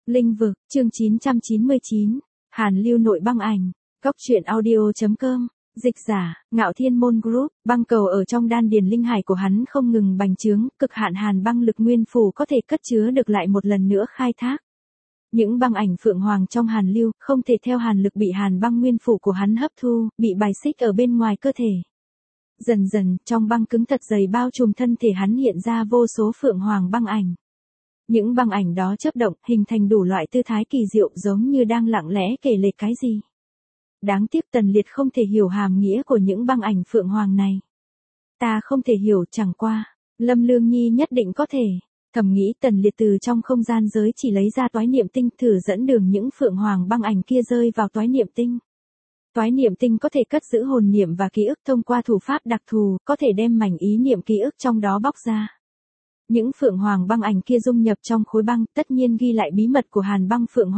Linh vực, chương 999, Hàn Lưu nội băng ảnh, Cốc truyện audio.com, dịch giả, Ngạo Thiên Môn Group, băng cầu ở trong đan điền linh hải của hắn không ngừng bành trướng, cực hạn hàn băng lực nguyên phủ có thể cất chứa được lại một lần nữa khai thác. Những băng ảnh phượng hoàng trong hàn lưu không thể theo hàn lực bị hàn băng nguyên phủ của hắn hấp thu, bị bài xích ở bên ngoài cơ thể. Dần dần, trong băng cứng thật dày bao trùm thân thể hắn hiện ra vô số phượng hoàng băng ảnh. Những băng ảnh đó chớp động, hình thành đủ loại tư thái kỳ diệu giống như đang lặng lẽ kể lể cái gì. Đáng tiếc Tần Liệt không thể hiểu hàm nghĩa của những băng ảnh phượng hoàng này. Ta không thể hiểu, chẳng qua, Lâm Lương Nhi nhất định có thể. Thầm nghĩ Tần Liệt từ trong không gian giới chỉ lấy ra toái niệm tinh thử dẫn đường những phượng hoàng băng ảnh kia rơi vào toái niệm tinh. Toái niệm tinh có thể cất giữ hồn niệm và ký ức thông qua thủ pháp đặc thù, có thể đem mảnh ý niệm ký ức trong đó bóc ra. Những phượng hoàng băng ảnh kia dung nhập trong khối băng, tất nhiên ghi lại bí mật của Hàn băng phượng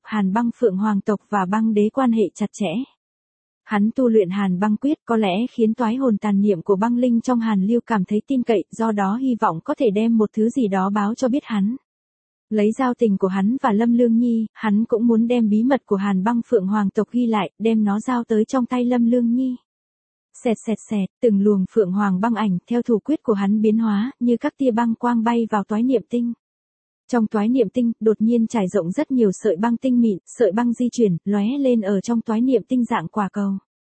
hoàng tộc và băng đế quan hệ chặt chẽ. Hắn tu luyện Hàn băng quyết có lẽ khiến toái hồn tàn niệm của băng linh trong Hàn Lưu cảm thấy tin cậy, do đó hy vọng có thể đem một thứ gì đó báo cho biết hắn. Lấy giao tình của hắn và Lâm Lương Nhi, hắn cũng muốn đem bí mật của Hàn băng phượng hoàng tộc ghi lại, đem nó giao tới trong tay Lâm Lương Nhi. Xẹt xẹt xẹt, từng luồng phượng hoàng băng ảnh theo thủ quyết của hắn biến hóa, như các tia băng quang bay vào toái niệm tinh. Trong toái niệm tinh, đột nhiên trải rộng rất nhiều sợi băng tinh mịn, sợi băng di chuyển, lóe lên ở trong toái niệm tinh dạng quả cầu.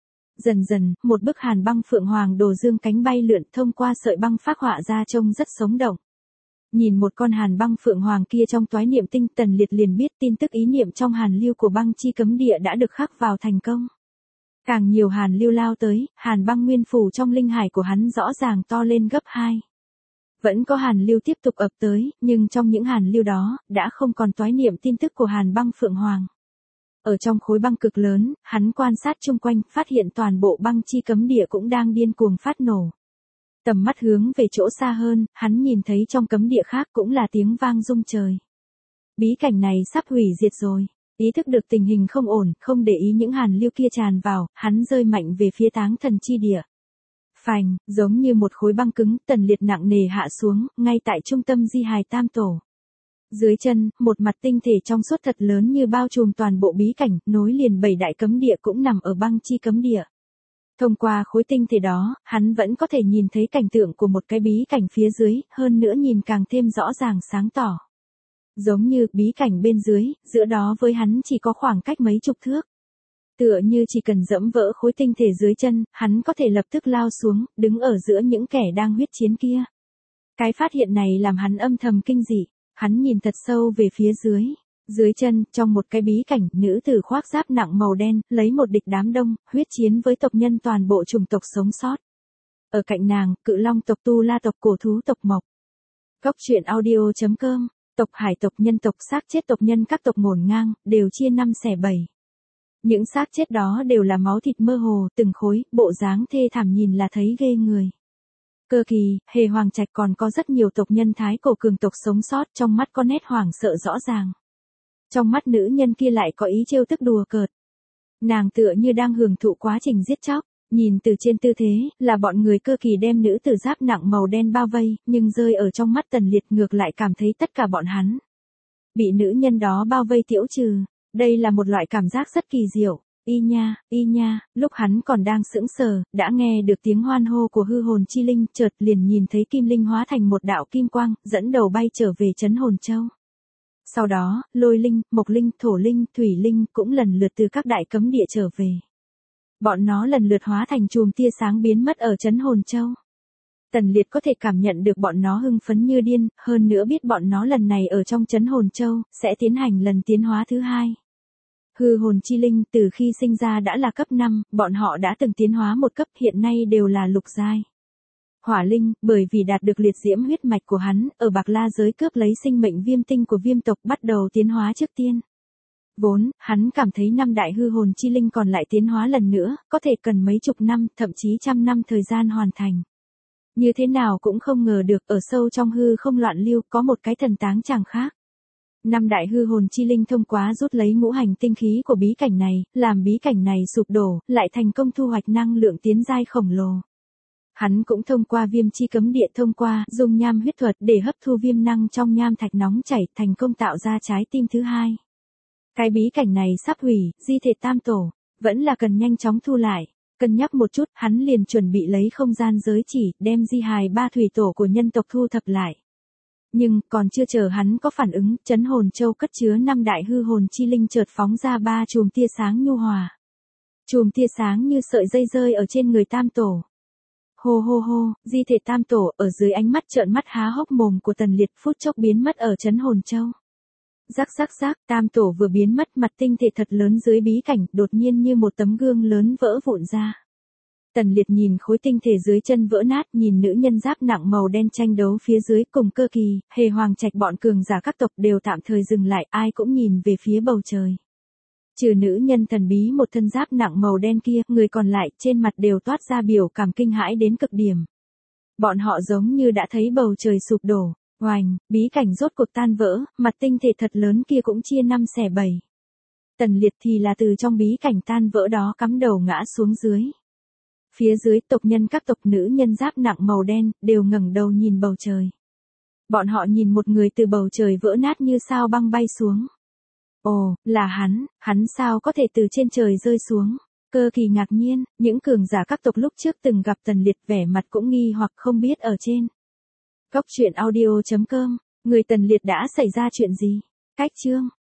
Dần dần, một bức hàn băng phượng hoàng đồ dương cánh bay lượn thông qua sợi băng phác họa ra trông rất sống động. Nhìn một con hàn băng phượng hoàng kia trong toái niệm tinh, Tần Liệt liền biết tin tức ý niệm trong hàn lưu của băng chi cấm địa đã được khắc vào thành công. Càng nhiều hàn lưu lao tới, hàn băng nguyên phủ trong linh hải của hắn rõ ràng to lên gấp 2. Vẫn có hàn lưu tiếp tục ập tới, nhưng trong những hàn lưu đó, đã không còn toái niệm tin tức của hàn băng phượng hoàng. Ở trong khối băng cực lớn, hắn quan sát chung quanh, phát hiện toàn bộ băng chi cấm địa cũng đang điên cuồng phát nổ. Tầm mắt hướng về chỗ xa hơn, hắn nhìn thấy trong cấm địa khác cũng là tiếng vang rung trời. Bí cảnh này sắp hủy diệt rồi. Ý thức được tình hình không ổn, không để ý những hàn lưu kia tràn vào, hắn rơi mạnh về phía Táng Thần chi địa. Phành, giống như một khối băng cứng, Tần Liệt nặng nề hạ xuống, ngay tại trung tâm di hài tam tổ. Dưới chân, một mặt tinh thể trong suốt thật lớn như bao trùm toàn bộ bí cảnh, nối liền 7 đại cấm địa cũng nằm ở băng chi cấm địa. Thông qua khối tinh thể đó, hắn vẫn có thể nhìn thấy cảnh tượng của một cái bí cảnh phía dưới, hơn nữa nhìn càng thêm rõ ràng sáng tỏ. Giống như bí cảnh bên dưới, giữa đó với hắn chỉ có khoảng cách mấy chục thước. Tựa như chỉ cần dẫm vỡ khối tinh thể dưới chân, hắn có thể lập tức lao xuống, đứng ở giữa những kẻ đang huyết chiến kia. Cái phát hiện này làm hắn âm thầm kinh dị, hắn nhìn thật sâu về phía dưới. Dưới chân, trong một cái bí cảnh, nữ tử khoác giáp nặng màu đen, lấy một địch đám đông, huyết chiến với tộc nhân toàn bộ chủng tộc sống sót. Ở cạnh nàng, cự long tộc Tu La tộc cổ thú tộc Mộc. Cốc truyện audio.com, tộc hải tộc nhân tộc xác chết tộc nhân các tộc ngổn ngang, đều chia 5 xẻ 7. Những xác chết đó đều là máu thịt mơ hồ, từng khối, bộ dáng thê thảm nhìn là thấy ghê người. Cơ Kỳ, Hề Hoàng Trạch còn có rất nhiều tộc nhân thái cổ cường tộc sống sót, trong mắt có nét hoảng sợ rõ ràng. Trong mắt nữ nhân kia lại có ý trêu tức đùa cợt. Nàng tựa như đang hưởng thụ quá trình giết chóc, nhìn từ trên tư thế, là bọn người Cơ Kỳ đem nữ tử giáp nặng màu đen bao vây, nhưng rơi ở trong mắt Tần Liệt ngược lại cảm thấy tất cả bọn hắn bị nữ nhân đó bao vây tiễu trừ. Đây là một loại cảm giác rất kỳ diệu. Y nha, lúc hắn còn đang sững sờ, đã nghe được tiếng hoan hô của hư hồn chi linh, chợt liền nhìn thấy kim linh hóa thành một đạo kim quang, dẫn đầu bay trở về trấn hồn châu. Sau đó, lôi linh, mộc linh, thổ linh, thủy linh cũng lần lượt từ các đại cấm địa trở về. Bọn nó lần lượt hóa thành chùm tia sáng biến mất ở trấn hồn châu. Tần Liệt có thể cảm nhận được bọn nó hưng phấn như điên, hơn nữa biết bọn nó lần này ở trong trấn hồn châu, sẽ tiến hành lần tiến hóa thứ 2. Hư hồn chi linh từ khi sinh ra đã là cấp 5, bọn họ đã từng tiến hóa một cấp, hiện nay đều là lục giai. Hỏa linh, bởi vì đạt được liệt diễm huyết mạch của hắn, ở Bạc La giới cướp lấy sinh mệnh viêm tinh của viêm tộc bắt đầu tiến hóa trước tiên. Vốn, hắn cảm thấy 5 đại hư hồn chi linh còn lại tiến hóa lần nữa, có thể cần mấy chục năm, thậm chí trăm năm thời gian hoàn thành. Như thế nào cũng không ngờ được, ở sâu trong hư không loạn lưu, có một cái thần táng chàng khác. 5 đại hư hồn chi linh thông qua rút lấy ngũ hành tinh khí của bí cảnh này, làm bí cảnh này sụp đổ, lại thành công thu hoạch năng lượng tiến giai khổng lồ. Hắn cũng thông qua viêm chi cấm địa thông qua dung nham huyết thuật để hấp thu viêm năng trong nham thạch nóng chảy thành công tạo ra trái tim thứ hai. Cái bí cảnh này sắp hủy, di thể tam tổ, vẫn là cần nhanh chóng thu lại. Cân nhắc một chút, hắn liền chuẩn bị lấy không gian giới chỉ, đem di hài ba thủy tổ của nhân tộc thu thập lại. Nhưng, còn chưa chờ hắn có phản ứng, Trấn Hồn Châu cất chứa 5 đại hư hồn chi linh chợt phóng ra 3 chùm tia sáng nhu hòa. Chùm tia sáng như sợi dây rơi ở trên người tam tổ. Hô hô hô, di thể tam tổ ở dưới ánh mắt trợn mắt há hốc mồm của Tần Liệt phút chốc biến mất ở Trấn Hồn Châu. Rắc rắc rắc, tam tổ vừa biến mất, mặt tinh thể thật lớn dưới bí cảnh đột nhiên như một tấm gương lớn vỡ vụn ra. Tần Liệt nhìn khối tinh thể dưới chân vỡ nát, nhìn nữ nhân giáp nặng màu đen tranh đấu phía dưới cùng Cơ Kỳ, Hề Hoàng Trạch bọn cường giả các tộc đều tạm thời dừng lại, ai cũng nhìn về phía bầu trời. Trừ nữ nhân thần bí một thân giáp nặng màu đen kia, người còn lại trên mặt đều toát ra biểu cảm kinh hãi đến cực điểm. Bọn họ giống như đã thấy bầu trời sụp đổ, oành, bí cảnh rốt cuộc tan vỡ, mặt tinh thể thật lớn kia cũng chia 5 xẻ 7. Tần Liệt thì là từ trong bí cảnh tan vỡ đó cắm đầu ngã xuống dưới. Phía dưới tộc nhân các tộc nữ nhân giáp nặng màu đen, đều ngẩng đầu nhìn bầu trời. Bọn họ nhìn một người từ bầu trời vỡ nát như sao băng bay xuống. Ồ, là hắn sao có thể từ trên trời rơi xuống? Cơ Kỳ ngạc nhiên, những cường giả các tộc lúc trước từng gặp Tần Liệt vẻ mặt cũng nghi hoặc không biết ở trên. Cốc truyện audio.com, người Tần Liệt đã xảy ra chuyện gì? Cách chương